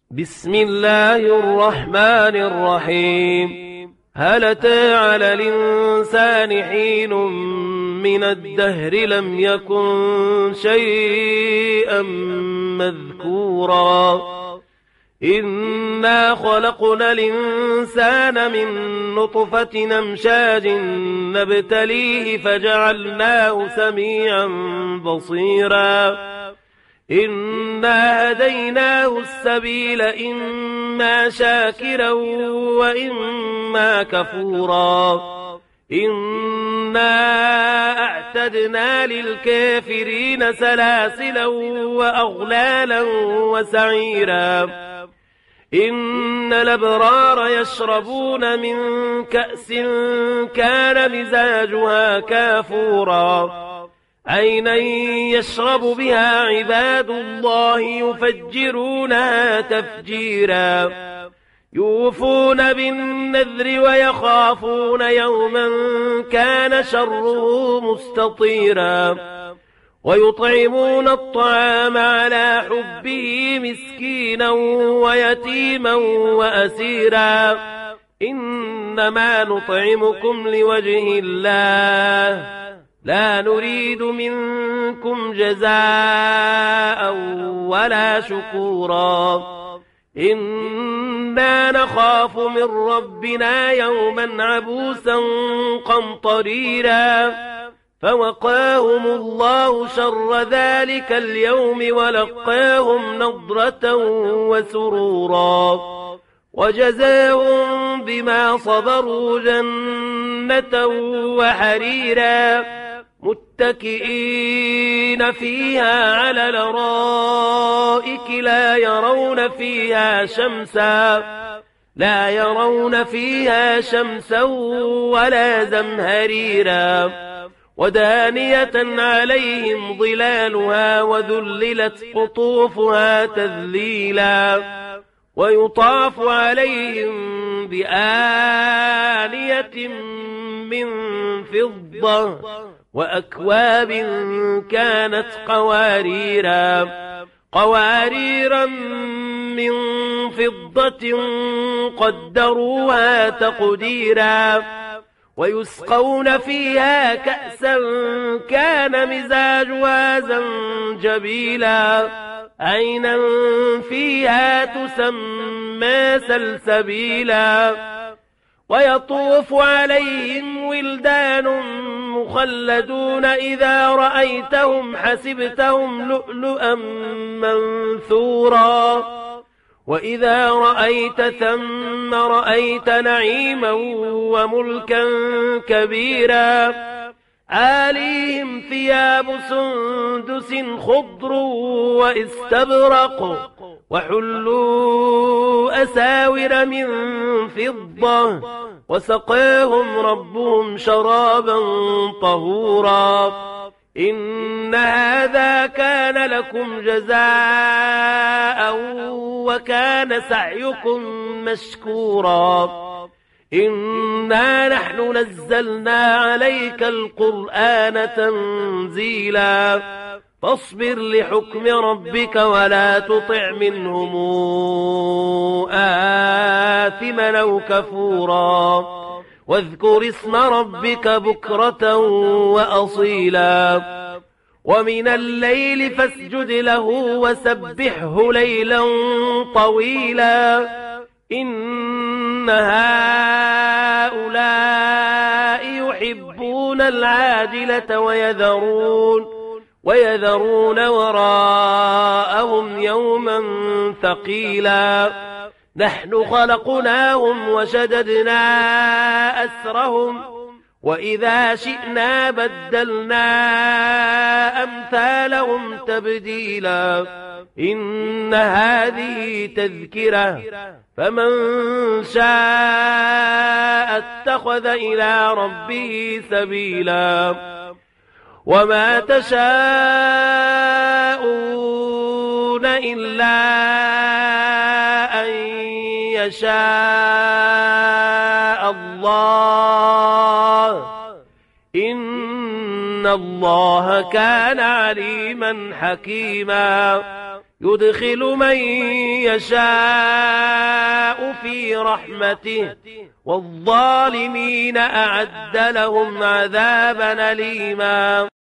بسم الله الرحمن الرحيم. هل أتى على الإنسان حين من الدهر لم يكن شيئا مذكورا إنا خلقنا الإنسان من نطفة أمشاج نبتليه فجعلناه سميعا بصيرا إنا هديناه السبيل إما شاكرا وإما كفورا إنا أعتدنا للكافرين سلاسلا وأغلالا وسعيرا إن الأبرار يشربون من كأس كان مزاجها كافورا عينا يشرب بها عباد الله يفجرونها تفجيرا يوفون بالنذر ويخافون يوما كان شره مستطيرا ويطعمون الطعام على حبه مسكينا ويتيما وأسيرا إنما نطعمكم لوجه الله لا نريد منكم جزاء ولا شكورا إنا نخاف من ربنا يوما عبوسا قمطريرا فوقاهم الله شر ذلك اليوم ولقاهم نضرة وسرورا وجزاهم بما صبروا جنة وحريرا متكئين فيها على الأرائك لا يرون فيها شمسا ولا زمهريرا ودانية عليهم ظلالها وذللت قطوفها تذليلا ويطاف عليهم بآنية من فضة وأكواب كانت قواريرا من فضة قدروها تقديرا ويسقون فيها كأسا كان مزاجها زنجبيلا عينا فيها تسمى سلسبيلا ويطوف عليهم ولدان مخلدون إذا رأيتهم حسبتهم لؤلؤا منثورا وإذا رأيت ثم رأيت نعيما وملكا كبيرا عاليهم ثياب سندس خضر واستبرق وحلوا أساور من فضة وسقاهم ربهم شرابا طهورا إن هذا كان لكم جزاء وكان سعيكم مشكورا إنا نحن نزلنا عليك القرآن تنزيلا فاصبر لحكم ربك ولا تطع منهم آثما أو كفورا واذكر اسم ربك بكرة وأصيلا ومن الليل فاسجد له وسبحه ليلا طويلا إن هؤلاء يحبون العاجلة ويذرون وراءهم يوما ثقيلا نحن خلقناهم وشددنا أسرهم وإذا شئنا بدلنا أمثالهم تبديلا إن هذه تذكرة فمن شاء اتخذ إلى ربه سبيلا وما تشاءون إلا أن يشاء الله إن الله كان عليما حكيما يدخل من يشاء في رحمته والظالمين أعد لهم عذابا أليما.